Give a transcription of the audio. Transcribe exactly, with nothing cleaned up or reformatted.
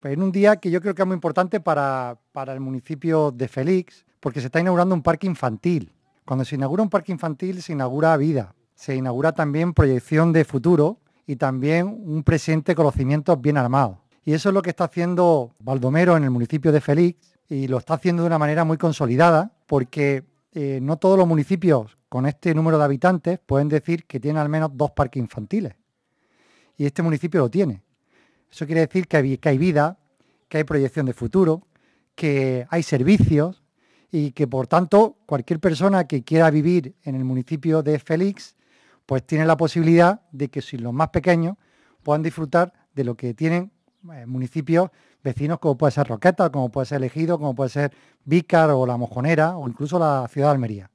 Pues en un día que yo creo que es muy importante para, para el municipio de Félix, porque se está inaugurando un parque infantil. Cuando se inaugura un parque infantil se inaugura vida, se inaugura también proyección de futuro y también un presente conocimientos bien armados. Y eso es lo que está haciendo Baldomero en el municipio de Félix y lo está haciendo de una manera muy consolidada porque eh, no todos los municipios con este número de habitantes pueden decir que tienen al menos dos parques infantiles. Y este municipio lo tiene. Eso quiere decir que hay, que hay vida, que hay proyección de futuro, que hay servicios y que por tanto cualquier persona que quiera vivir en el municipio de Félix pues tiene la posibilidad de que si los más pequeños puedan disfrutar de lo que tienen eh, municipios vecinos como puede ser Roquetas, como puede ser Ejido, como puede ser Vícar o La Mojonera o incluso la ciudad de Almería.